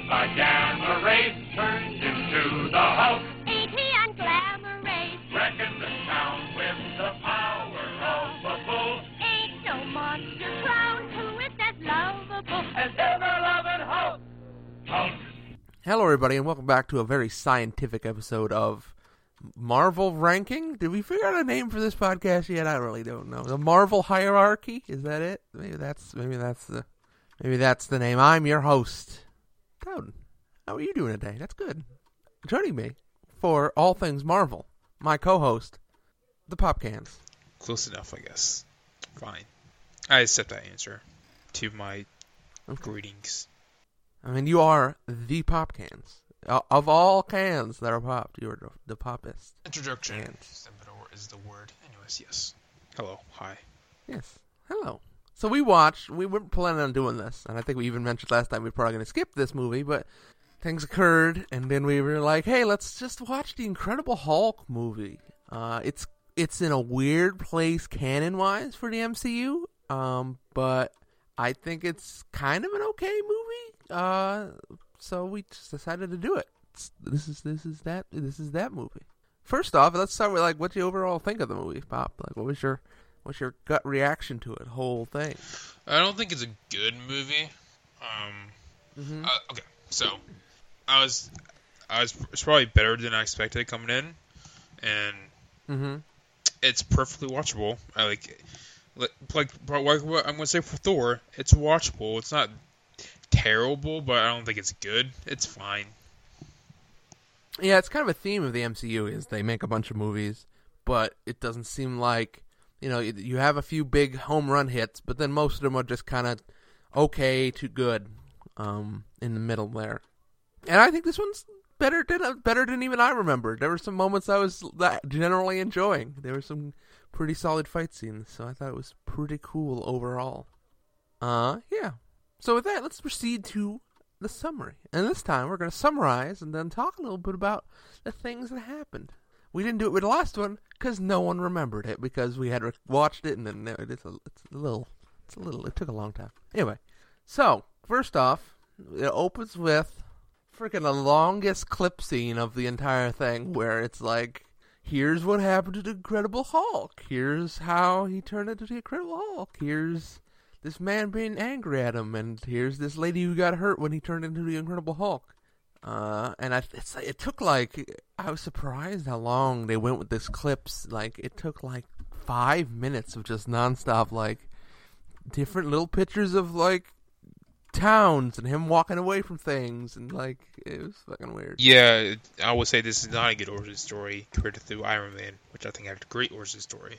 by Gamma Ray turned into the Hulk. E.T. and Glamour Ray Wrecking the town with the power of a bull. ain't no monster clown who is as lovable As ever-loving Hulk. Hulk. Hello, everybody, and welcome back to a very scientific episode of Marvel Ranking. Did we figure out a name for this podcast yet? I really don't know. The Marvel Hierarchy? Is that it? Maybe that's the name. I'm your host, Dowden. How are you doing today? That's good. Joining me for all things Marvel, my co-host, the Popcans. Close enough, I guess. Fine. I accept that answer to my greetings. I mean, you are the Popcans. Of all cans that are popped, you're the poppest. Introduction Cans. is the word. Anyways, yes. Hello. Hi. Yes. Hello. So we weren't planning on doing this, and I think we even mentioned last time we were probably going to skip this movie, but things occurred, and then we were like, hey, let's just watch the Incredible Hulk movie. It's in a weird place canon-wise for the MCU, but I think it's kind of an okay movie. So we just decided to do it. This is that movie. First off, let's start with like what do you overall think of the movie, Pop? Like, what's your gut reaction to it, whole thing? I don't think it's a good movie. Okay, so it's probably better than I expected coming in, and it's perfectly watchable. I like what I'm gonna say for Thor. It's watchable. It's not terrible, but I don't think it's good. It's fine. Yeah, it's kind of a theme of the MCU is they make a bunch of movies, but it doesn't seem like, you have a few big home run hits, but then most of them are just kind of okay to good in the middle there. And I think this one's better than even I remembered. There were some moments I was generally enjoying. There were some pretty solid fight scenes, so I thought it was pretty cool overall. Yeah. So with that, let's proceed to the summary. And this time, we're going to summarize and then talk a little bit about the things that happened. We didn't do it with the last one because no one remembered it because we had watched it and then it took a long time. Anyway, so first off, it opens with freaking the longest clip scene of the entire thing where it's like, here's what happened to the Incredible Hulk. Here's how he turned into the Incredible Hulk. Here's this man being angry at him, and here's this lady who got hurt when he turned into the Incredible Hulk. And it took I was surprised how long they went with this clips. Like, it took 5 minutes of just nonstop, different little pictures of, towns and him walking away from things, and, it was fucking weird. Yeah, I would say this is not a good origin story compared to the Iron Man, which I think had a great origin story.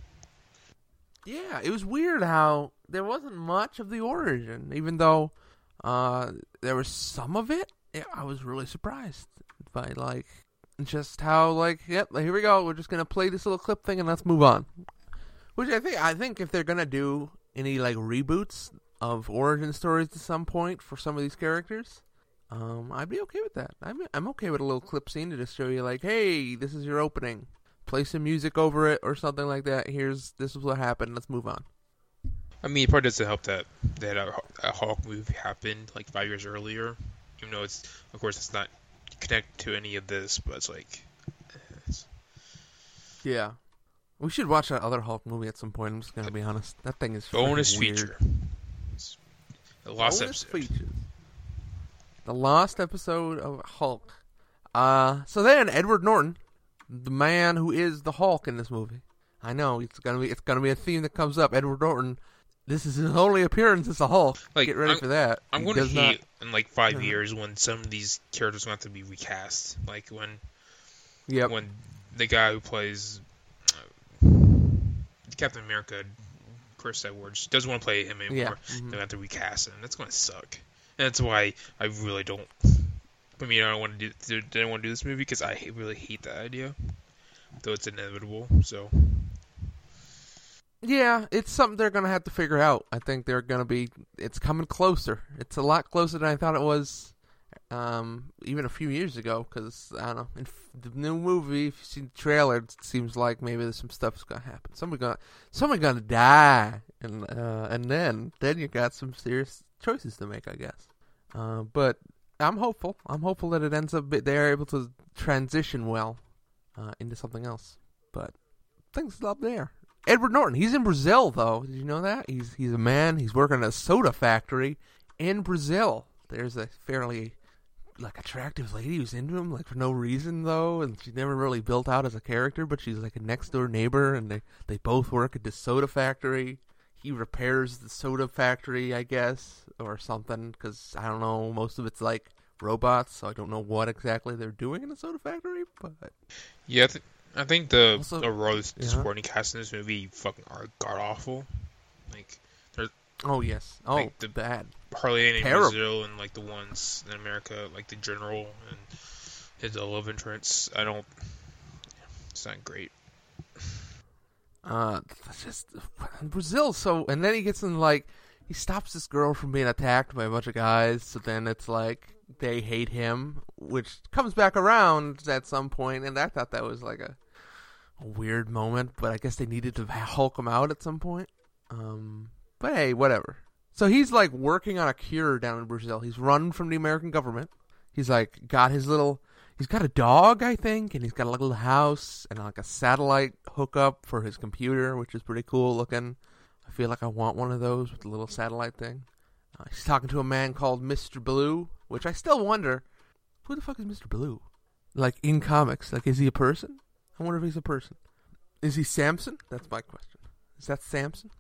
Yeah, it was weird how there wasn't much of the origin, even though there was some of it. Yeah, I was really surprised by just how yep, here we go. We're just gonna play this little clip thing and let's move on. Which I think if they're gonna do any reboots of origin stories at some point for some of these characters, I'd be okay with that. I'm okay with a little clip scene to just show you hey, this is your opening. Play some music over it or something like that. This is what happened. Let's move on. I mean, it probably doesn't help that a Hulk movie happened 5 years earlier. Even though it's not connected to any of this, but it's yeah. We should watch that other Hulk movie at some point. I'm just gonna be honest. That thing is bonus weird. feature. The lost episode. Features. The lost episode of Hulk. So then Edward Norton, the man who is the Hulk in this movie. I know it's gonna be a theme that comes up. Edward Norton. This is his only appearance as a Hulk. Get ready for that. I'm going to hate in 5 years when some of these characters want to be recast. When the guy who plays Captain America, Chris Edwards, doesn't want to play him anymore. Yeah. They have to recast him. That's going to suck. And that's why I really don't. I mean, I don't want to do this movie because I really hate that idea. Though it's inevitable. So. Yeah, it's something they're going to have to figure out. I think it's coming closer. It's a lot closer than I thought it was even a few years ago, because, I don't know, in the new movie, if you've seen the trailer, it seems like maybe there's some stuff's going to happen. Somebody's gonna die, and then you got some serious choices to make, I guess. But I'm hopeful. I'm hopeful that it ends up they're able to transition well into something else. But things up there. Edward Norton, he's in Brazil though. Did you know that? He's a man. He's working at a soda factory in Brazil. There's a fairly attractive lady who's into him for no reason though, and she's never really built out as a character, but she's like a next door neighbor, and they both work at this soda factory. He repairs the soda factory, I guess, or something, because I don't know, most of it's like robots, so I don't know what exactly they're doing in the soda factory, but yeah, I think the Also- overall supporting cast in this movie fucking are god awful. Like, there's oh yes, oh Like the- bad. hardly any in Terrible. Brazil, and like the ones in America, like the general and his love interests. It's not great. That's just Brazil. So, and then he gets in he stops this girl from being attacked by a bunch of guys. So then it's like they hate him, which comes back around at some point. And I thought that was like a weird moment, but I guess they needed to Hulk him out at some point. But hey, whatever. So he's like working on a cure down in Brazil. He's run from the American government. He's like got his little. He's got a dog, I think, and he's got a little house and like a satellite hookup for his computer, which is pretty cool looking. I feel like I want one of those with the little satellite thing. He's talking to a man called Mr. Blue, which I still wonder, who the fuck is Mr. Blue? Like in comics, is he a person? I wonder if he's a person. Is he Samson? That's my question. Is that Samson?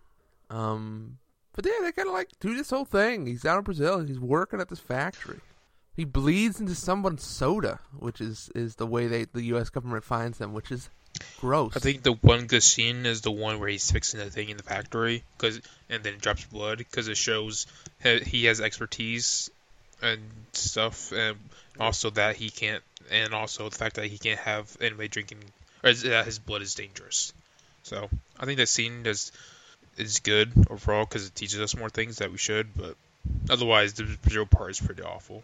But yeah, they kind of do this whole thing. He's out in Brazil. He's working at this factory. He bleeds into someone's soda, which is the way the U.S. government finds them, which is gross. I think the one good scene is the one where he's fixing the thing in the factory, and then it drops blood, because it shows he has expertise and stuff, and also that he can't, and also the fact that he can't have anybody drinking, or that his blood is dangerous. So I think that scene is good overall, because it teaches us more things that we should, but otherwise the Brazil part is pretty awful.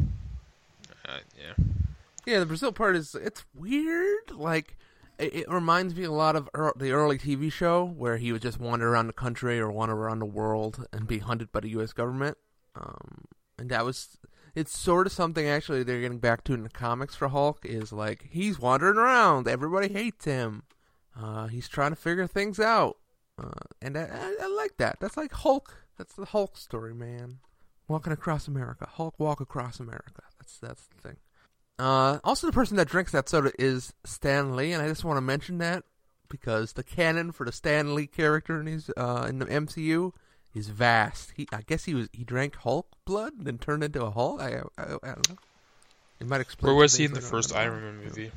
Yeah. Yeah, the Brazil part it's weird. It reminds me a lot of the early TV show where he would just wander around the country or wander around the world and be hunted by the U.S. government. And it's sort of something actually they're getting back to in the comics for Hulk, is he's wandering around. Everybody hates him. He's trying to figure things out. And I like that. That's like Hulk. That's the Hulk story, man. Walking across America. Hulk walk across America. That's the thing. Also, the person that drinks that soda is Stan Lee, and I just want to mention that because the canon for the Stan Lee character in the MCU is vast. I guess he drank Hulk blood and then turned into a Hulk. I don't know. It might explain. Where was he in the first Iron Man movie?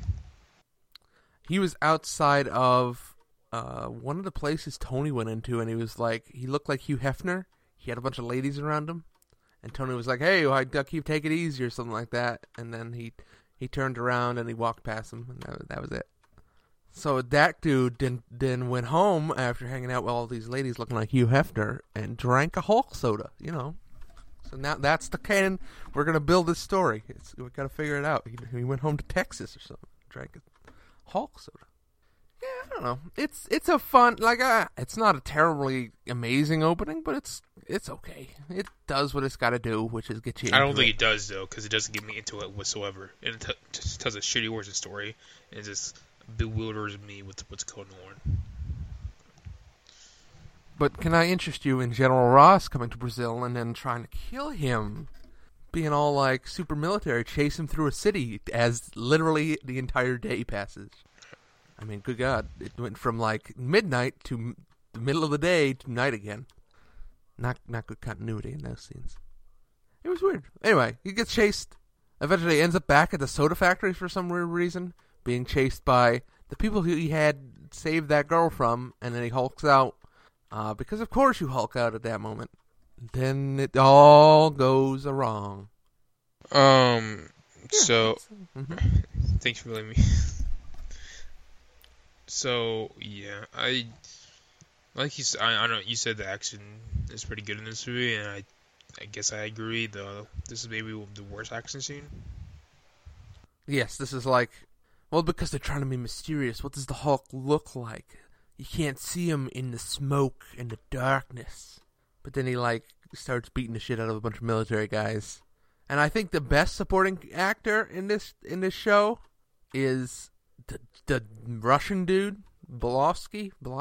He was outside of one of the places Tony went into, and he looked like Hugh Hefner. He had a bunch of ladies around him. And Tony was like, "Hey, I keep take it easy," or something like that. And then he turned around and he walked past him, and that was it. So that dude then went home after hanging out with all these ladies looking like Hugh Hefner and drank a Hulk soda, So now that's the canon. We're gonna build this story. We gotta figure it out. He went home to Texas or something, drank a Hulk soda. Yeah, I don't know. It's a fun, it's not a terribly amazing opening, but it's okay. It does what it's got to do, which is get you into I don't think it. it does, though, because it doesn't get me into it whatsoever. And it just tells a shitty origin story, and it just bewilders me with what's going on. But can I interest you in General Ross coming to Brazil and then trying to kill him? Being all super military, chase him through a city as literally the entire day passes. I mean, good God. It went from midnight to the middle of the day to night again. Not good continuity in those scenes. It was weird. Anyway, he gets chased. Eventually ends up back at the soda factory for some weird reason, being chased by the people who he had saved that girl from, and then he hulks out. Because of course you hulk out at that moment. Then it all goes wrong. So, thanks for letting me. So, yeah, I know you said the action is pretty good in this movie, and I guess I agree. This is maybe the worst action scene. Yes, this is because they're trying to be mysterious. What does the Hulk look like? You can't see him in the smoke and the darkness. But then he starts beating the shit out of a bunch of military guys. And I think the best supporting actor in this show is the Russian dude, Bolosky. I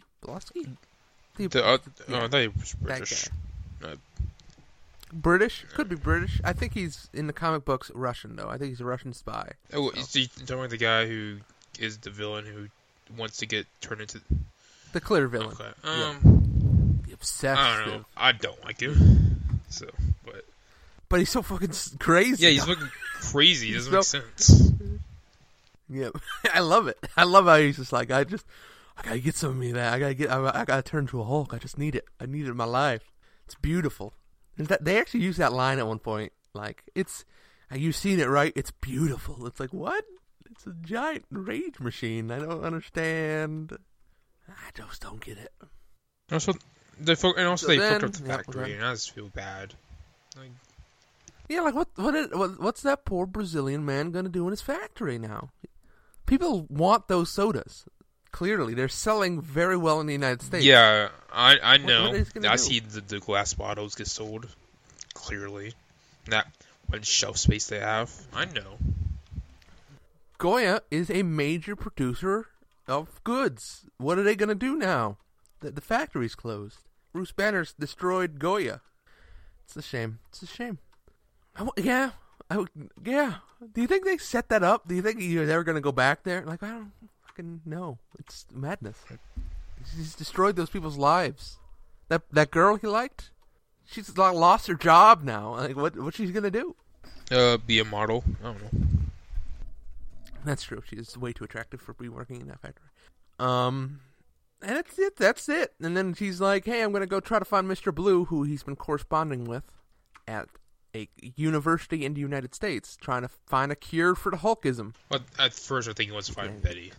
thought he was British. British? Could be British. I think he's, in the comic books, Russian, though. I think he's a Russian spy. Oh, so. Is he talking about the guy who is the villain who wants to get turned into... The clear villain. Okay. The obsessive. I don't know. I don't like him. So, but he's so fucking crazy. Yeah, he's fucking crazy. It doesn't make sense. Yeah, I love it. I love how he's just like, I gotta get some of me that. I gotta turn to a Hulk. I just need it. I need it in my life. It's beautiful. They actually use that line at one point. Like, you've seen it, right? It's beautiful. It's like, what? It's a giant rage machine. I don't understand. I just don't get it. Also, they fucked up the factory, and I just feel bad. Like, yeah, like what's that poor Brazilian man gonna do in his factory now? People want those sodas. Clearly, they're selling very well in the United States. Yeah, I know. I do? see the glass bottles get sold. Clearly, that one shelf space they have. I know. Goya is a major producer of goods. What are they going to do now? The factory's closed. Bruce Banner's destroyed Goya. It's a shame. It's a shame. Yeah. Do you think they set that up? Do you think you're ever going to go back there? Like, I don't fucking know. It's madness. He's destroyed those people's lives. That girl he liked, she's like lost her job now. Like, what's she going to do? Be a model. I don't know. That's true. She's way too attractive for be working in that factory. And that's it. And then she's like, hey, I'm going to go try to find Mr. Blue, who he's been corresponding with at a university in the United States, trying to find a cure for the Hulkism. Well, at first I think he wants to find Betty.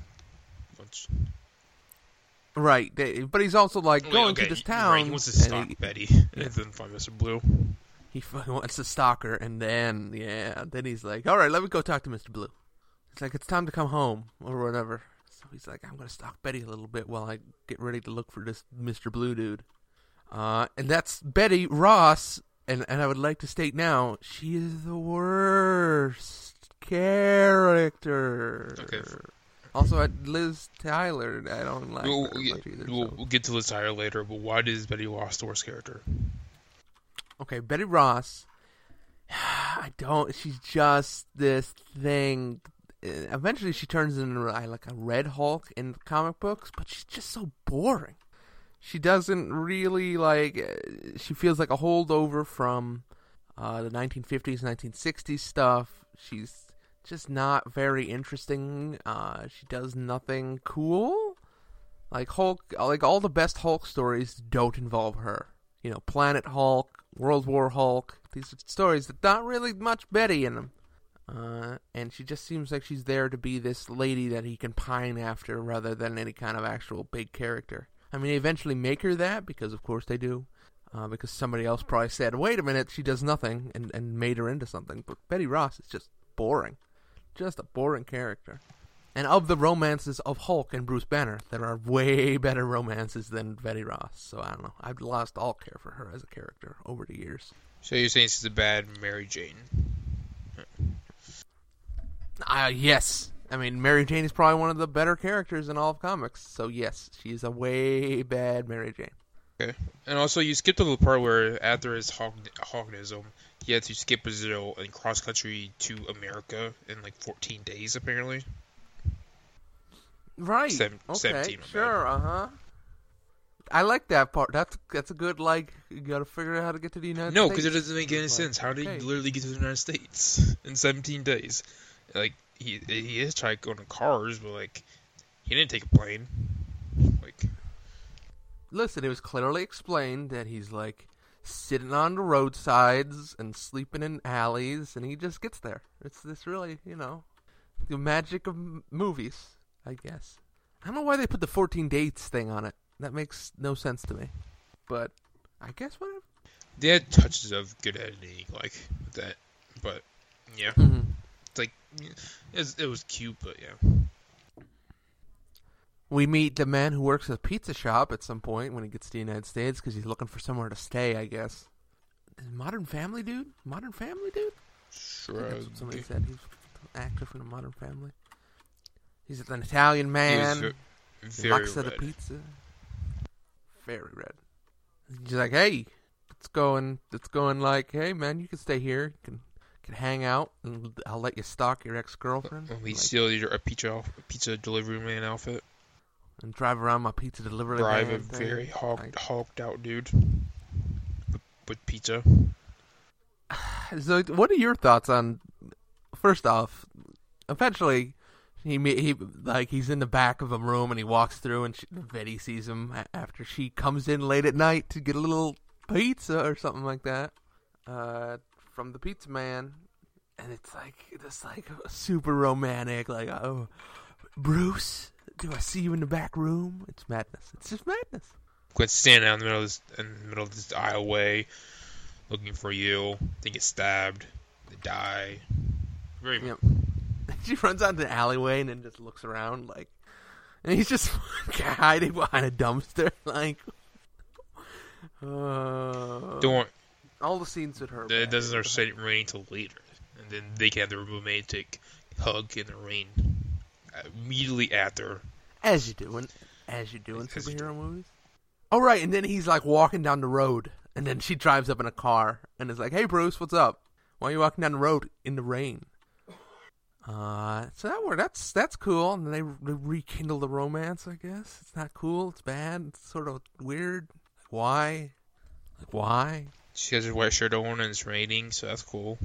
Right. But he's also like going to this town. Right. He wants to stalk Betty and then find Mr. Blue. He fucking wants to stalk her, and then he's like, all right, let me go talk to Mr. Blue. It's like, it's time to come home, or whatever. So he's like, I'm going to stalk Betty a little bit while I get ready to look for this Mr. Blue dude. And that's Betty Ross, and I would like to state now, she is the worst character. Okay. Also, Liz Tyler, I don't like her much either. We'll get to Liz Tyler later, but why is Betty Ross the worst character? Okay, Betty Ross, she's just this thing. Eventually she turns into like a Red Hulk in comic books, but she's just so boring. She doesn't really she feels like a holdover from the 1950s, 1960s stuff. She's just not very interesting. She does nothing cool. Like Hulk, like all the best Hulk stories don't involve her. You know, Planet Hulk, World War Hulk. These are stories that not really much Betty in them. And she just seems like she's there to be this lady that he can pine after rather than any kind of actual big character. I mean, they eventually make her that, because of course they do. Because somebody else probably said, wait a minute, she does nothing, and made her into something. But Betty Ross is just boring. Just a boring character. And of the romances of Hulk and Bruce Banner, there are way better romances than Betty Ross. So I don't know. I've lost all care for her as a character over the years. So you're saying she's a bad Mary Jane? Yes. I mean, Mary Jane is probably one of the better characters in all of comics. So yes, she's a way bad Mary Jane. Okay. And also, you skipped to the part where after his Hulkism, he had to skip Brazil and cross country to America in like 14 days, apparently. Right. 17. Sure. I like that part. That's a good, you gotta figure out how to get to the United States. No, because it doesn't make any sense. How did he literally get to the United States in 17 days? Like, he has tried going to cars, but he didn't take a plane. Listen, it was clearly explained that he's sitting on the roadsides and sleeping in alleys, and he just gets there. It's this really, the magic of movies, I guess. I don't know why they put the 14 dates thing on it. That makes no sense to me. But I guess whatever. They had touches of good editing, with that. But, yeah. Mm-hmm. It was cute, but yeah. We meet the man who works at a pizza shop at some point when he gets to the United States because he's looking for somewhere to stay, I guess. Modern Family dude? Modern Family dude? Sure. That's what somebody said. He's an actor from the Modern Family. He's an Italian man. Very Lux red. at a pizza. Very red. He's like, hey, it's going like, hey man, you can stay here. You can hang out, and I'll let you stalk your ex-girlfriend. We steal a pizza delivery man outfit. And drive around my pizza delivery Drive van a thing. very hulked out dude with pizza. So, what are your thoughts on? First off, eventually, he's in the back of a room and he walks through, and Betty sees him after she comes in late at night to get a little pizza or something like that from the pizza man, and it's like super romantic, like, oh, Bruce, do I see you in the back room? It's madness. It's just madness. Quit standing out in the middle of this aisleway, looking for you. They get stabbed. They die. Very. Yep. She runs out the alleyway and then just looks around, like, and he's just hiding behind a dumpster, like. Don't. All the scenes with her. It doesn't start raining until later, and then they can have the romantic hug in the rain immediately after. As you do in superhero movies. Oh right, and then he's like walking down the road, and then she drives up in a car, and is like, "Hey Bruce, what's up? Why are you walking down the road in the rain?" So that's cool, and then they rekindle the romance. I guess it's not cool. It's bad. It's sort of weird. Why? She has her white shirt on and it's raining, so that's cool.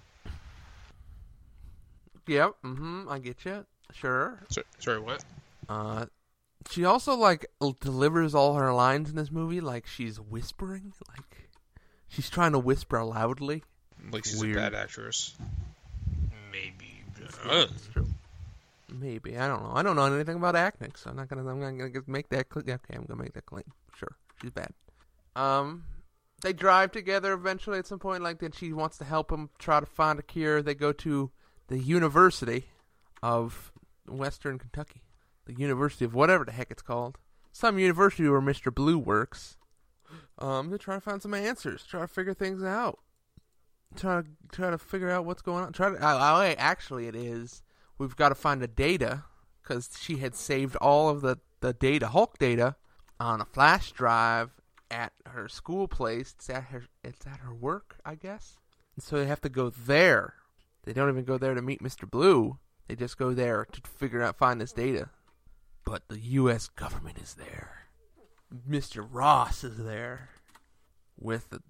Yep. I get you. Sure. Sorry, what? She also like delivers all her lines in this movie like she's whispering, like she's trying to whisper loudly. Like she's weird. A bad actress. Maybe. That's true. Maybe. I don't know. I don't know anything about acting, so I'm not gonna make that claim. Okay, I'm gonna make that claim. Sure, she's bad. They drive together eventually at some point. Like, then she wants to help him try to find a cure. They go to the University of Western Kentucky, the University of whatever the heck it's called, some university where Mr. Blue works. They try to find some answers, try to figure things out, try to figure out what's going on. Actually, it is we've got to find the data because she had saved all of the data, Hulk data, on a flash drive at her school place. It's at her work, I guess. And so they have to go there. They don't even go there to meet Mr. Blue. They just go there to find this data. But the U.S. government is there. Mr. Ross is there with a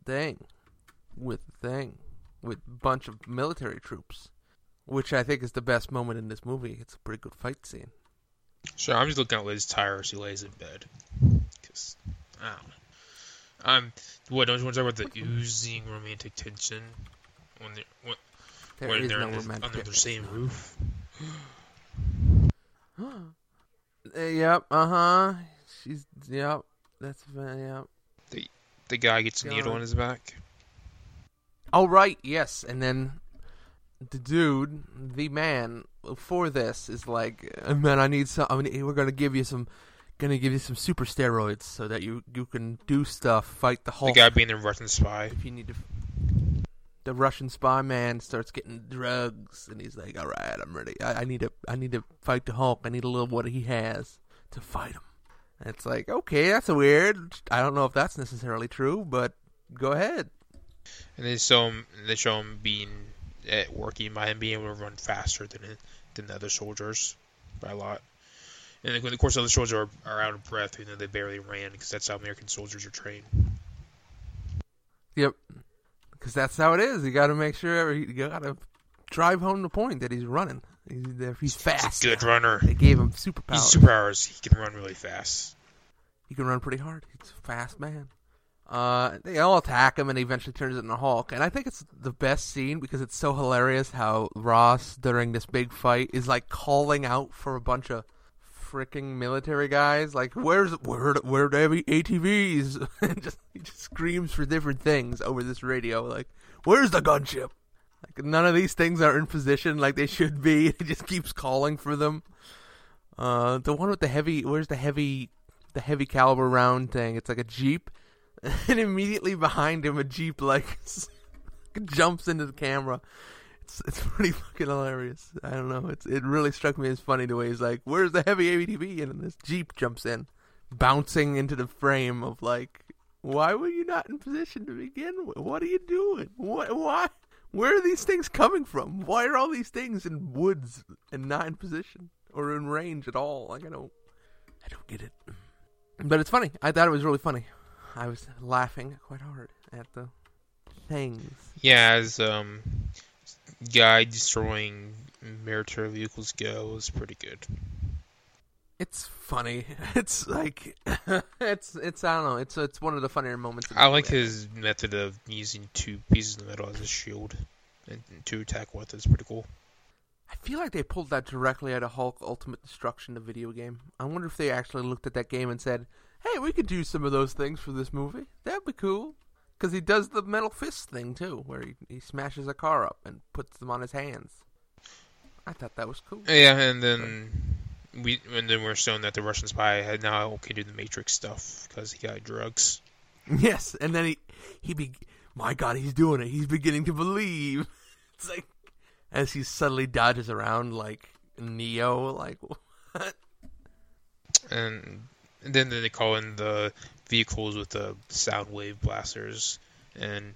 bunch of military troops, which I think is the best moment in this movie. It's a pretty good fight scene. So I'm just looking at Liz Tyler as she lays in bed. Cause, I don't know. Don't you want to talk about the oozing romantic tension when they're under the same roof? Yep. Yep. That's yep. The guy gets a needle in his back. Oh right, yes, and then the dude, the man for this is like, man, I need some. We're gonna give you some super steroids so that you can do stuff, fight the Hulk. The guy being the Russian spy. If you need to. The Russian spy man starts getting drugs, and he's like, "All right, I'm ready. I need to fight the Hulk. I need a little what he has to fight him." And it's like, okay, that's weird. I don't know if that's necessarily true, but go ahead. And they show him being working by him being able to run faster than the other soldiers by a lot. And of course, other soldiers are out of breath, and they barely ran because that's how American soldiers are trained. Yep. Because that's how it is. You got to make sure you got to drive home the point that he's running. He's fast. He's a good runner. They gave him superpowers. He's superpowers. He can run really fast. He can run pretty hard. He's a fast man. They all attack him, and he eventually turns into Hulk. And I think it's the best scene because it's so hilarious how Ross, during this big fight, is like calling out for a bunch of freaking military guys. Like, where the ATVs? And he just screams for different things over this radio. Like, where's the gunship? Like, none of these things are in position like they should be. He just keeps calling for them. The one with the heavy, where's the heavy caliber round thing? It's like a Jeep. and immediately behind him a Jeep like jumps into the camera. It's pretty fucking hilarious. I don't know. It really struck me as funny the way he's like, "Where's the heavy ATV?" And then this Jeep jumps in, bouncing into the frame of like, "Why were you not in position to begin with? What are you doing? Why? Where are these things coming from? Why are all these things in woods and not in position or in range at all? Like I don't get it." But it's funny. I thought it was really funny. I was laughing quite hard at the things. Yeah, as guy destroying military vehicles goes, pretty good. It's funny. It's like it's I don't know. It's one of the funnier moments. I like his method of using two pieces of metal as a shield and to attack with. It's pretty cool. I feel like they pulled that directly out of Hulk Ultimate Destruction, the video game. I wonder if they actually looked at that game and said, "Hey, we could do some of those things for this movie. That'd be cool." Because he does the metal fist thing too, where he smashes a car up and puts them on his hands. I thought that was cool. Yeah, and then we're shown that the Russian spy had now can do the Matrix stuff because he got drugs. Yes, and then my God, he's doing it. He's beginning to believe. It's like as he suddenly dodges around like Neo, like what? And then they call in the vehicles with the sound wave blasters, and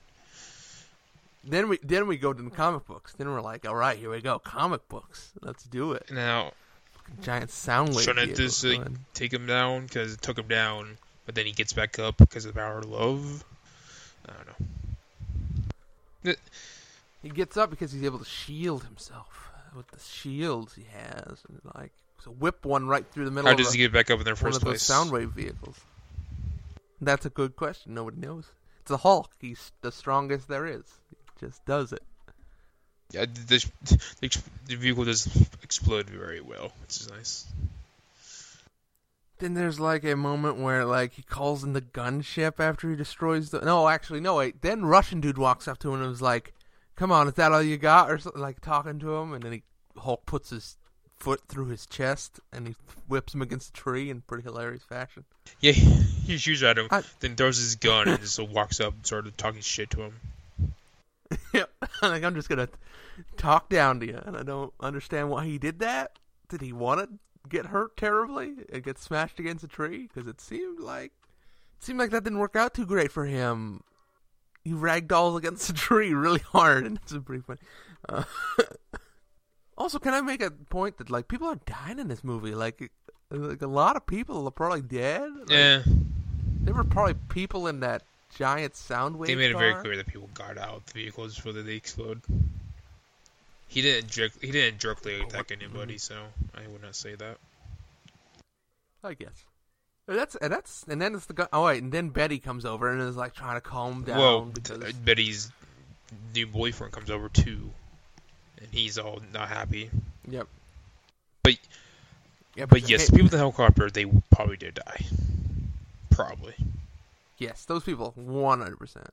then we go to the comic books. Then we're like, all right, here we go, comic books. Let's do it. Now, giant sound wave. Shouldn't this take him down because it took him down, but then he gets back up because of the power of love? I don't know. He gets up because he's able to shield himself with the shields he has, and like so whip one right through the middle. How does he get back up in the first place? One of those Soundwave vehicles. That's a good question. Nobody knows. It's a Hulk. He's the strongest there is. He just does it. Yeah, the vehicle does explode very well, which is nice. Then there's like a moment where like he calls in the gunship after he destroys the. No, actually, no wait. Then Russian dude walks up to him and was like, "Come on, is that all you got?" Or something, like talking to him, and then Hulk puts his foot through his chest and he whips him against a tree in pretty hilarious fashion. Yeah, he shoots at him, then throws his gun and just walks up and started talking shit to him. Yep, like I'm just gonna talk down to you, and I don't understand why he did that. Did he want to get hurt terribly and get smashed against a tree? Because it seemed like that didn't work out too great for him. He ragdolls against a tree really hard, and it's pretty funny. Also, can I make a point that like people are dying in this movie? Like a lot of people are probably dead. Like, yeah, there were probably people in that giant sound wave. They made car. it very clear that people got out of the vehicles before they explode. He didn't directly attack anybody, so I would not say that. I guess. And then it's the gun. Oh wait, and then Betty comes over and is like trying to calm him down. Well, because Betty's new boyfriend comes over too, and he's all not happy. Yep. But yes, people in the helicopter, they probably did die. Probably. Yes, those people, 100%.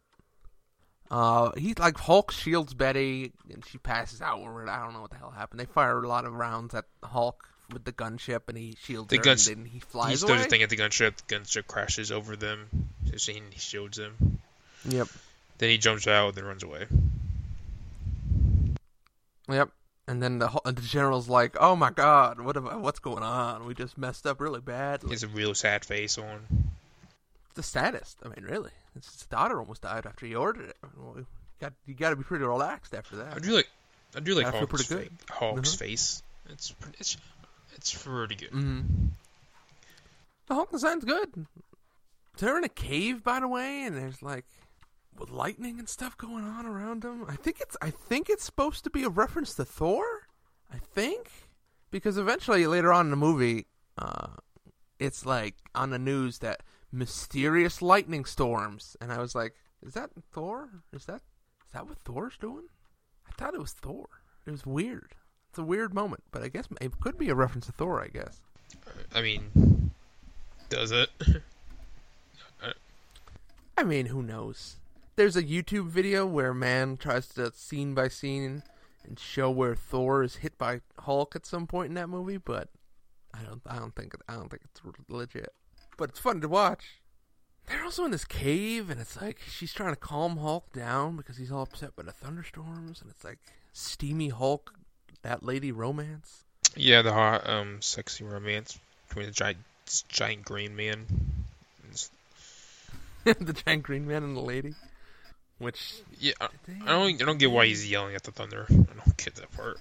He like Hulk shields Betty, and she passes out. Or I don't know what the hell happened. They fire a lot of rounds at Hulk with the gunship, and he shields her, and then he flies away. He does a thing at the gunship. The gunship crashes over them. He shields them. Yep. Then he jumps out and then runs away. Yep. And then the general's like, "Oh my God, what's going on? We just messed up really bad." He has a real sad face on. The saddest. I mean, really, his daughter almost died after he ordered it. Well, you got to be pretty relaxed after that. I do like Hulk's Uh-huh. face. It's pretty good. Mm-hmm. The Hulk design's good. They're in a cave, by the way, and there's like with lightning and stuff going on around them. I think it's supposed to be a reference to Thor. I think because eventually later on in the movie, it's like on the news that mysterious lightning storms, and I was like, "Is that Thor? Is that what Thor's doing?" I thought it was Thor. It was weird. It's a weird moment, but I guess it could be a reference to Thor. I guess. I mean, does it? I mean, who knows? There's a YouTube video where a man tries to scene by scene and show where Thor is hit by Hulk at some point in that movie, but I don't think it's legit. But it's fun to watch. they're also in this cave, and it's like she's trying to calm Hulk down because he's all upset by the thunderstorms, and it's like steamy Hulk, that lady romance. Yeah, the hot, sexy romance between the giant green man. The giant green man and the lady. Which yeah, I don't get why he's yelling at the thunder. I don't get that part.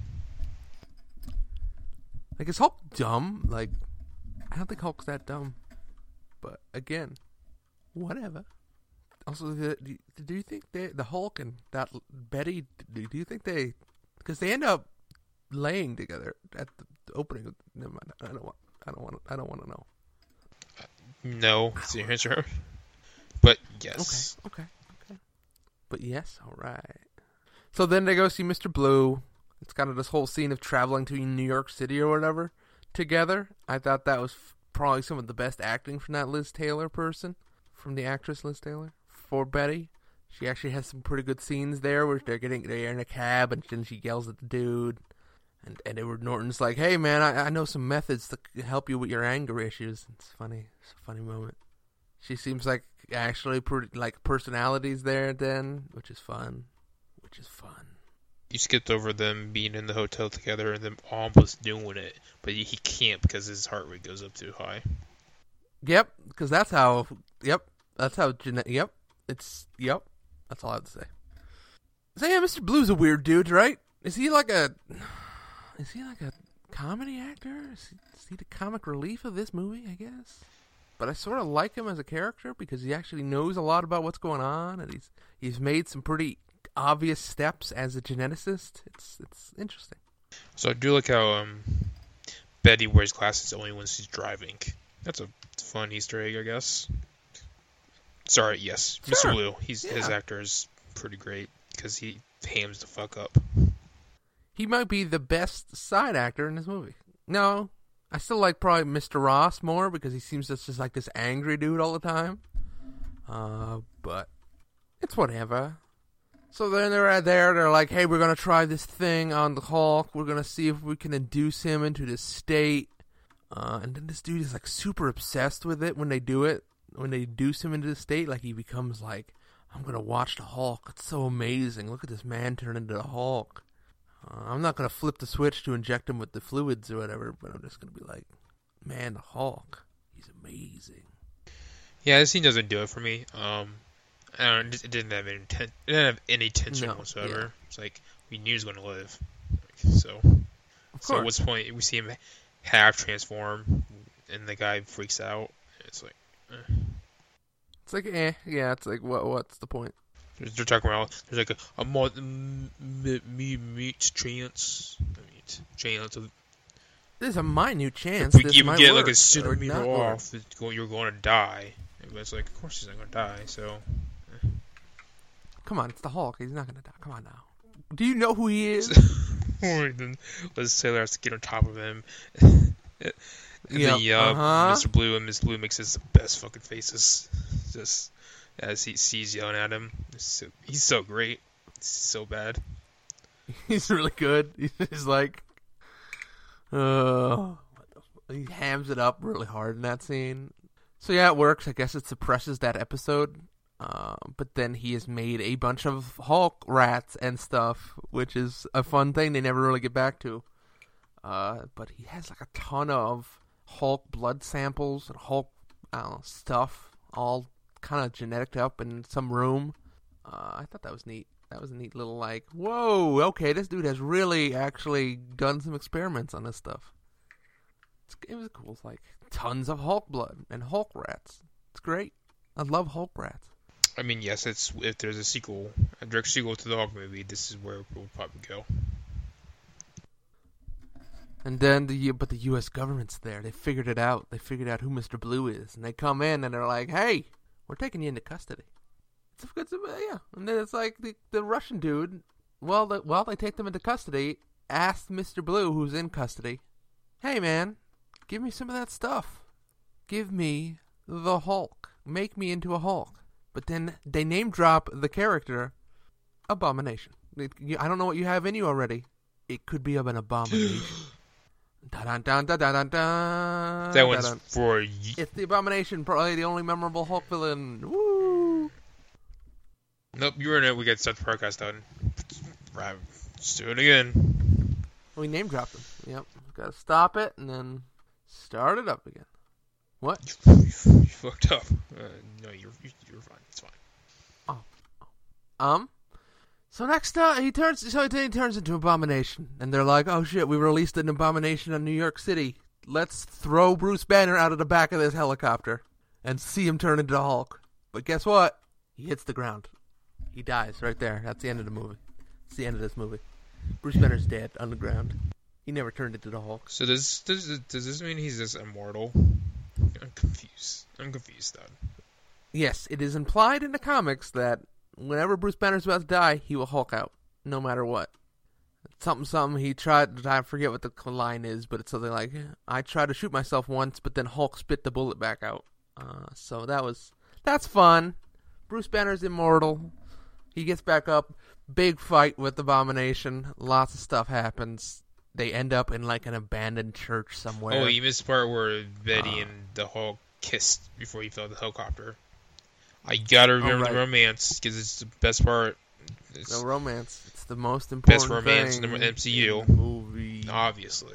Like, is Hulk dumb? Like, I don't think Hulk's that dumb. But again, whatever. Also, do you think the Hulk and that Betty? Do you think they? Because they end up laying together at the opening. Never mind. I don't want to know. No, it's the answer. But yes. Okay. But yes, all right. So then they go see Mr. Blue. It's kind of this whole scene of traveling to New York City or whatever together. I thought that was probably some of the best acting from that Liz Taylor person, from the actress Liz Taylor, for Betty. She actually has some pretty good scenes there where they're in a cab and then she yells at the dude. And Edward Norton's like, hey man, I know some methods to help you with your anger issues. It's funny. It's a funny moment. She seems like actually pretty like personalities there then, which is fun. You skipped over them being in the hotel together and them almost doing it, but he can't because his heart rate goes up too high. Yep, because that's how. Yep, that's how. Yep, it's. Yep, that's all I have to say. So yeah, Mr. Blue's a weird dude, right? Is he like a comedy actor? Is he the comic relief of this movie? I guess. But I sort of like him as a character because he actually knows a lot about what's going on, and he's made some pretty obvious steps as a geneticist. It's interesting. So I do like how Betty wears glasses only when she's driving. That's a fun Easter egg, I guess. Sorry, yes, sure. Mr. Blue. His actor is pretty great because he hams the fuck up. He might be the best side actor in this movie. No. I still like probably Mr. Ross more because he seems just like this angry dude all the time. But it's whatever. So then they're there. They're like, hey, we're going to try this thing on the Hulk. We're going to see if we can induce him into this state. And then this dude is like super obsessed with it when they do it. When they induce him into the state, like he becomes like, I'm going to watch the Hulk. It's so amazing. Look at this man turn into the Hulk. I'm not going to flip the switch to inject him with the fluids or whatever, but I'm just going to be like, man, the Hulk, he's amazing. Yeah, this scene doesn't do it for me. I don't know, it didn't have any tension whatsoever. Yeah. It's like, we knew he was going to live. So what's the point? We see him half transform, and the guy freaks out. It's like, It's like, yeah, it's like, what's the point? They're talking about there's like a chance. There's a minute chance. If you get like a centimeter off, you're going to die. And it's like, of course he's not going to die. So, come on, it's the Hulk. He's not going to die. Come on now. Do you know who he is? Then Liz Taylor has to get on top of him. Yep. Mr. Blue and Miss Blue makes his best fucking faces. Just as he sees yelling at him. He's so great. He's so bad. He's really good. He's like, he hams it up really hard in that scene. So yeah, it works. I guess it suppresses that episode. But then he has made a bunch of Hulk rats and stuff, which is a fun thing they never really get back to. But he has like a ton of Hulk blood samples and Hulk, stuff, all kind of genetic up in some room. I thought that was neat. That was a neat little like, whoa, okay, this dude has really actually done some experiments on this stuff. It was cool. It's like tons of Hulk blood and Hulk rats. It's great. I love Hulk rats. I mean, yes, if there's a direct sequel to the Hulk movie, this is where it will probably go. And then the U.S. government's there. They figured it out. They figured out who Mr. Blue is, and they come in and they're like, "Hey, we're taking you into custody." Yeah. And then it's like the Russian dude. Well, they take them into custody. Asked Mr. Blue, who's in custody, "Hey, man, give me some of that stuff. Give me the Hulk. Make me into a Hulk." But then they name drop the character Abomination. I don't know what you have in you already. It could be of an abomination. Dun, dun, dun, dun, dun, dun, That one's dun. for It's the Abomination, probably the only memorable Hulk villain. Woo! Nope, you were in it. We got to start the podcast done. Right, let's do it again. We name dropped him. Yep. Gotta stop it and then start it up again. What? You fucked up. No, you're fine. It's fine. So next, he turns into Abomination, and they're like, "Oh shit, we released an Abomination in New York City. Let's throw Bruce Banner out of the back of this helicopter and see him turn into Hulk." But guess what? He hits the ground. He dies right there. That's the end of the movie. It's the end of this movie. Bruce Banner's dead on the ground. He never turned into the Hulk. So does this mean he's just immortal? I'm confused. Dad. Yes, it is implied in the comics that whenever Bruce Banner's about to die, he will Hulk out, no matter what. Something he tried, I forget what the line is, but it's something like, I tried to shoot myself once, but then Hulk spit the bullet back out. So that's fun. Bruce Banner's immortal. He gets back up, big fight with Abomination, lots of stuff happens. They end up in like an abandoned church somewhere. Oh, you missed the part where Betty and the Hulk kissed before he fell out of the helicopter. I gotta remember the romance, because it's the best part. It's the romance. It's the most important best romance thing in the MCU. in the movie. Obviously.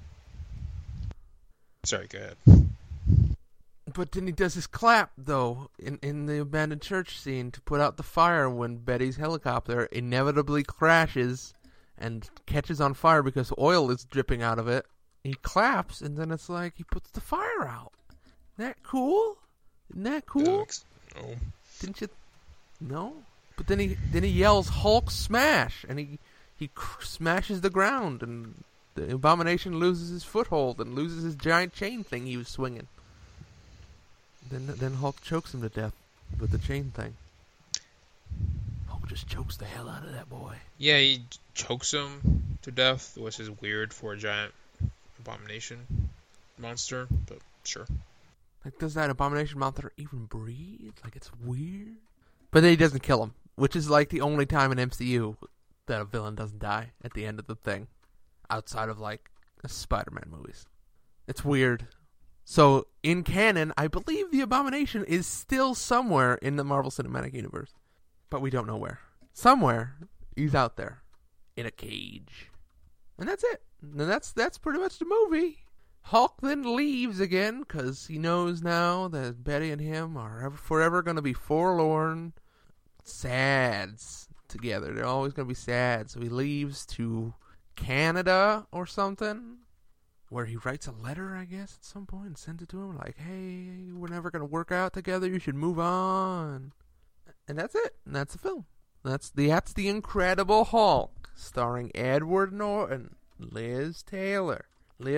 Sorry, go ahead. But then he does his clap, though, in the abandoned church scene to put out the fire when Betty's helicopter inevitably crashes and catches on fire because oil is dripping out of it. He claps, and then it's like he puts the fire out. Isn't that cool? Isn't that cool? No. Didn't you? No? But then he yells Hulk smash, and he smashes the ground, and the Abomination loses his foothold and loses his giant chain thing he was swinging. Then Hulk chokes him to death with the chain thing. Hulk just chokes the hell out of that boy. Yeah, he chokes him to death, which is weird for a giant Abomination monster, but sure. Like, does that Abomination monster even breathe? Like, it's weird. But then he doesn't kill him, which is like the only time in MCU that a villain doesn't die at the end of the thing, outside of like Spider-Man movies. It's weird. So in canon, I believe the Abomination is still somewhere in the Marvel Cinematic Universe, but we don't know where. Somewhere he's out there in a cage, and that's it. And that's pretty much the movie. Hulk then leaves again because he knows now that Betty and him are forever going to be forlorn, sads together. They're always going to be sad. So he leaves to Canada or something, where he writes a letter, I guess, at some point and sends it to him like, hey, we're never going to work out together. You should move on. And that's it. And that's the film. That's the Incredible Hulk, starring Edward Norton, Liv Taylor,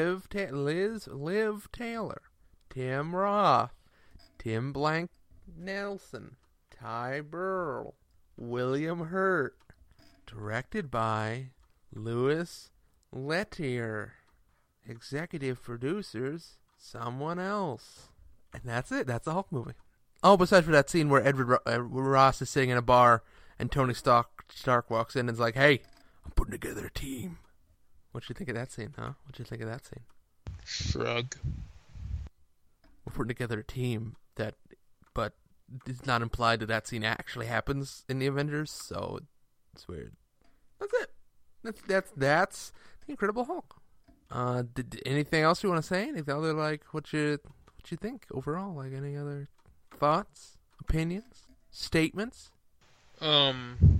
Tim Roth, Tim Blank Nelson, Ty Burrell, William Hurt, directed by Louis Leterrier, executive producers, someone else. And that's it. That's the Hulk movie. Oh, besides for that scene where Edward Ross is sitting in a bar and Tony Stark walks in and is like, hey, I'm putting together a team. What'd you think of that scene, huh? What'd you think of that scene? Shrug. We're putting together a team but it's not implied that scene actually happens in the Avengers, so it's weird. That's it. That's the Incredible Hulk. Did anything else you want to say? Anything other, like, what you think overall? Like, any other thoughts, opinions, statements? Yeah,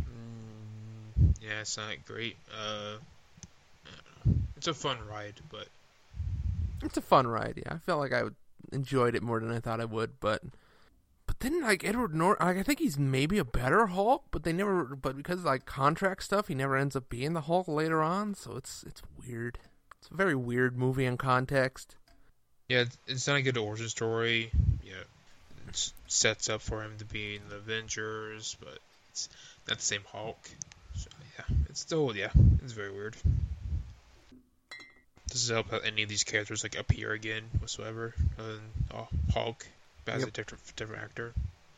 it's not great. It's a fun ride, but it's a fun ride. Yeah, I felt like I enjoyed it more than I thought I would, but then, like, Edward Norton, like, I think he's maybe a better Hulk, but because of, like, contract stuff, he never ends up being the Hulk later on, so it's weird. It's a very weird movie in context. Yeah, it's not a good origin story. Yeah, it sets up for him to be in the Avengers, but it's not the same Hulk. So, yeah, it's very weird. Does it help that any of these characters, like, appear again whatsoever, other than Hulk, as a different actor?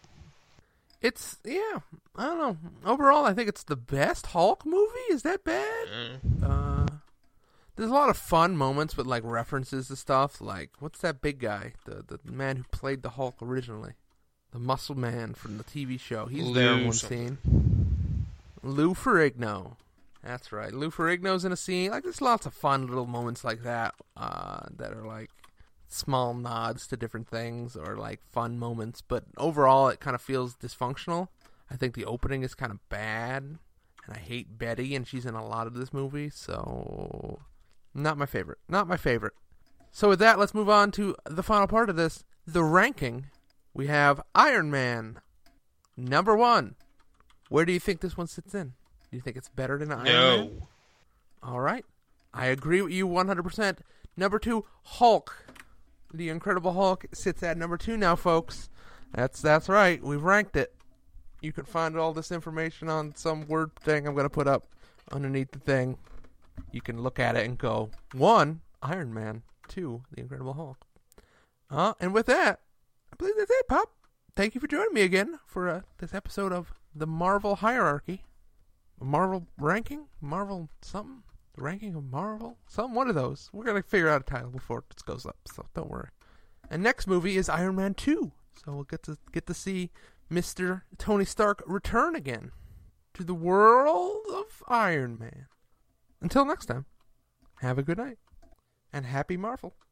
I don't know. Overall, I think it's the best Hulk movie. Is that bad? There's a lot of fun moments with like references to stuff. Like, what's that big guy? The man who played the Hulk originally, the Muscle Man from the TV show. He's there in one scene. Lou Ferrigno. That's right. Lou Ferrigno's in a scene. Like, there's lots of fun little moments like that that are like small nods to different things or like fun moments. But overall, it kind of feels dysfunctional. I think the opening is kind of bad, and I hate Betty, and she's in a lot of this movie, so not my favorite. Not my favorite. So with that, let's move on to the final part of this, the ranking. We have Iron Man, number 1. Where do you think this one sits in? Do you think it's better than Iron Man? No. All right. I agree with you 100%. Number 2, Hulk. The Incredible Hulk sits at number 2 now, folks. That's right. We've ranked it. You can find all this information on some word thing I'm going to put up underneath the thing. You can look at it and go, 1, Iron Man. 2, The Incredible Hulk. And with that, I believe that's it, Pop. Thank you for joining me again for this episode of The Marvel Hierarchy. Marvel ranking? Marvel something? The ranking of Marvel? Some one of those. We're going to figure out a title before it goes up, so don't worry. And next movie is Iron Man 2. So we'll get to see Mr. Tony Stark return again to the world of Iron Man. Until next time, have a good night, and happy Marvel.